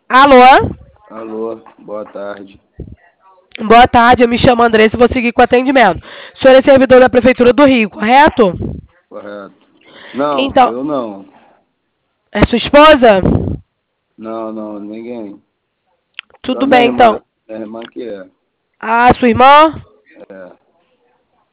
Alô? Alô, boa tarde. Boa tarde, eu me chamo Andressa e vou seguir com o atendimento. O senhor é servidor da Prefeitura do Rio, correto? Correto. Não, Então, eu não. é sua esposa? Não, não, ninguém. Só Tudo minha bem, então. irmã. Minha irmã que é. Ah, sua irmã? É.